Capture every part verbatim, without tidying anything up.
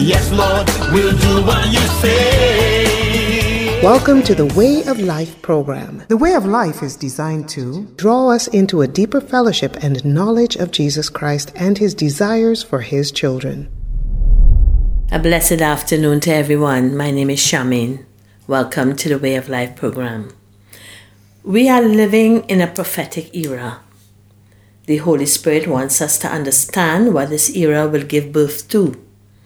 Yes, Lord, we'll do what you say. Welcome to the Way of Life program. The Way of Life is designed to draw us into a deeper fellowship and knowledge of Jesus Christ and his desires for his children. A blessed afternoon to everyone. My name is Shamin. Welcome to the Way of Life program. We are living in a prophetic era. The Holy Spirit wants us to understand what this era will give birth to,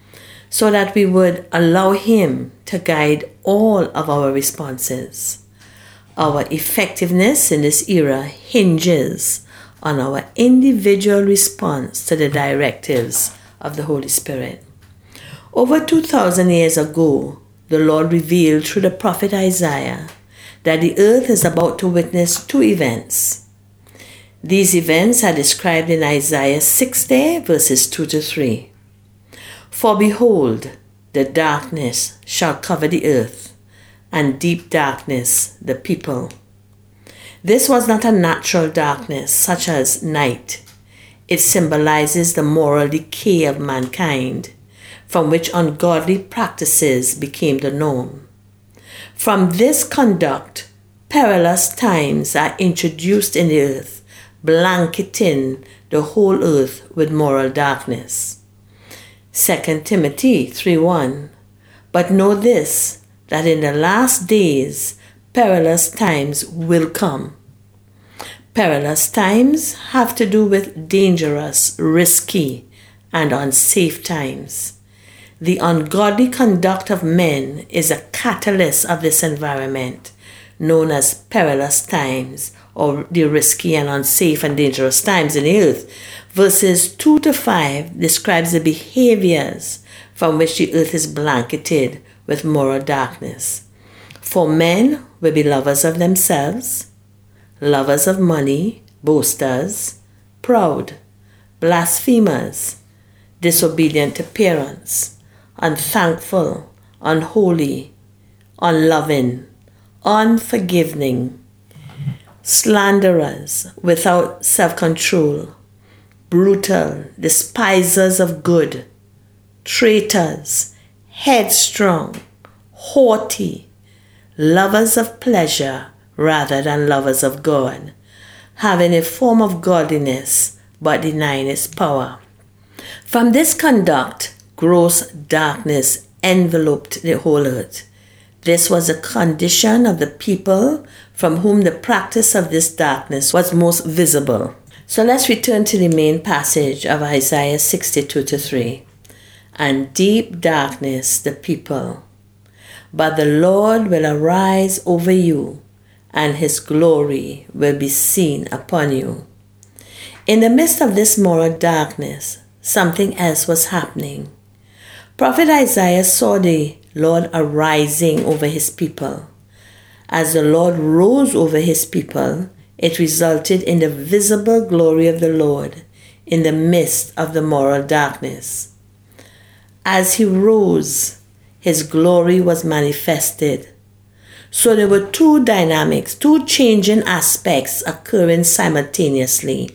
so that we would allow Him to guide all of our responses. Our effectiveness in this era hinges on our individual response to the directives of the Holy Spirit. Over two thousand years ago, the Lord revealed through the prophet Isaiah that the earth is about to witness two events. These events are described in Isaiah sixty, verses two to three. For behold, the darkness shall cover the earth, and deep darkness the people. This was not a natural darkness such as night. It symbolizes the moral decay of mankind, from which ungodly practices became the norm. From this conduct, perilous times are introduced in the earth, blanketing the whole earth with moral darkness. Second Timothy three one. But know this, that in the last days perilous times will come. Perilous times have to do with dangerous, risky, and unsafe times. The ungodly conduct of men is a catalyst of this environment, known as perilous times, or the risky and unsafe and dangerous times in the earth. Verses two to five describes the behaviors from which the earth is blanketed with moral darkness. For men will be lovers of themselves, lovers of money, boasters, proud, blasphemers, disobedient to parents, unthankful, unholy, unloving, unforgiving, slanderers, without self-control, brutal, despisers of good, traitors, headstrong, haughty, lovers of pleasure rather than lovers of God, having a form of godliness but denying its power. From this conduct, gross darkness enveloped the whole earth. This was a condition of the people from whom the practice of this darkness was most visible. So let's return to the main passage of Isaiah sixty-two to three. And deep darkness the people, but the Lord will arise over you, and his glory will be seen upon you. In the midst of this moral darkness, something else was happening. Prophet Isaiah saw the Lord arising over his people. As the Lord rose over his people, it resulted in the visible glory of the Lord in the midst of the moral darkness. As he rose, his glory was manifested. So there were two dynamics, two changing aspects occurring simultaneously.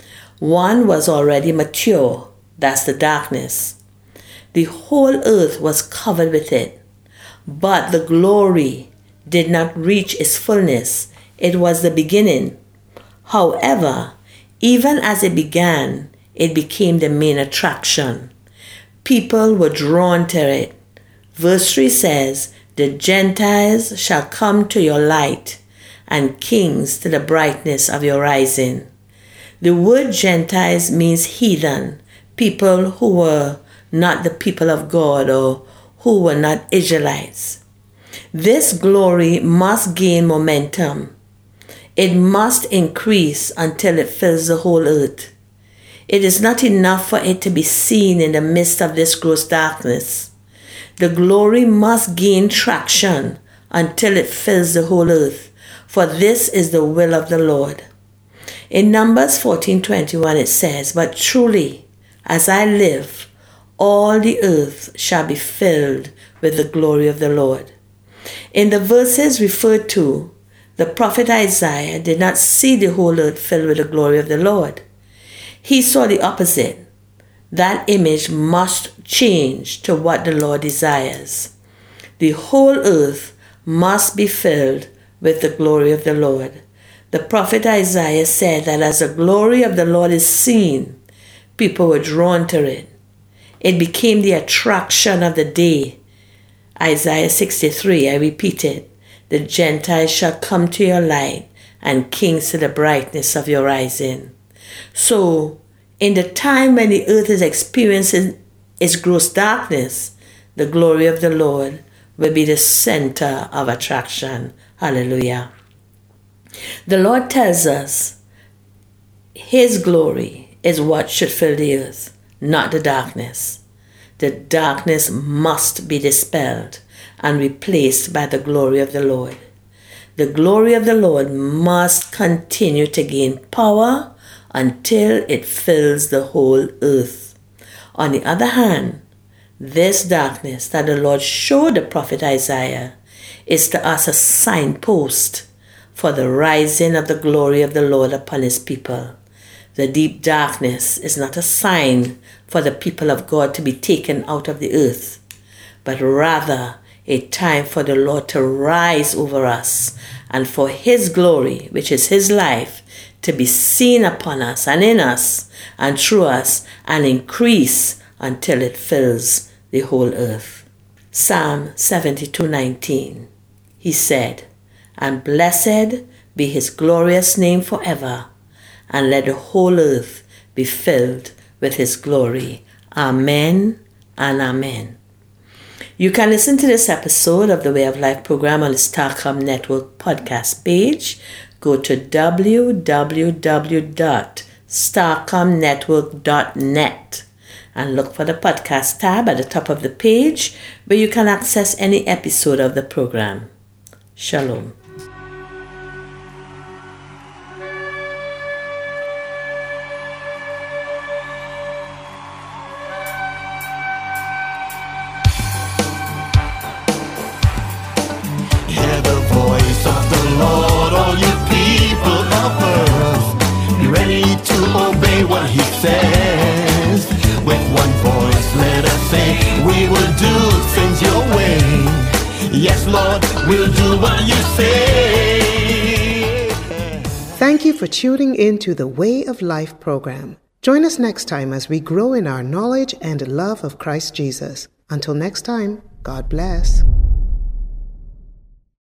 One was already mature, that's the darkness. The whole earth was covered with it, but the glory did not reach its fullness. It was the beginning. However, even as it began, it became the main attraction. People were drawn to it. Verse three says, "The Gentiles shall come to your light, and kings to the brightness of your rising." The word Gentiles means heathen, people who were not the people of God or who were not Israelites. This glory must gain momentum. It must increase until it fills the whole earth. It is not enough for it to be seen in the midst of this gross darkness. The glory must gain traction until it fills the whole earth, for this is the will of the Lord. In Numbers fourteen twenty-one it says, "But truly, as I live, all the earth shall be filled with the glory of the Lord." In the verses referred to, the prophet Isaiah did not see the whole earth filled with the glory of the Lord. He saw the opposite. that image must change to what the Lord desires. The whole earth must be filled with the glory of the Lord. The prophet Isaiah said that as the glory of the Lord is seen, people were drawn to it. It became the attraction of the day. Isaiah sixty-three, I repeat it, the Gentiles shall come to your light, and kings to the brightness of your rising. So, in the time when the earth is experiencing its gross darkness, the glory of the Lord will be the center of attraction. Hallelujah. The Lord tells us His glory is what should fill the earth, not the darkness. The darkness must be dispelled and replaced by the glory of the Lord. The glory of the Lord must continue to gain power until it fills the whole earth. On the other hand, this darkness that the Lord showed the prophet Isaiah is to us a signpost for the rising of the glory of the Lord upon His people. The deep darkness is not a sign for the people of God to be taken out of the earth, but rather a time for the Lord to rise over us and for His glory, which is His life, to be seen upon us and in us and through us and increase until it fills the whole earth. Psalm seventy-two nineteen. He said, "And blessed be His glorious name forever, and let the whole earth be filled with His glory." Amen and amen. You can listen to this episode of the Way of Life program on the Starcom Network podcast page. Go to w w w dot starcom network dot net and look for the podcast tab at the top of the page where you can access any episode of the program. Shalom. Hear the voice of the Lord, all you people of earth. Be ready to obey what He says. With one voice, let us say, we will do things your way. Yes, Lord, we'll do what you say. Thank you for tuning in to the Way of Life program. Join us next time as we grow in our knowledge and love of Christ Jesus. Until next time, God bless.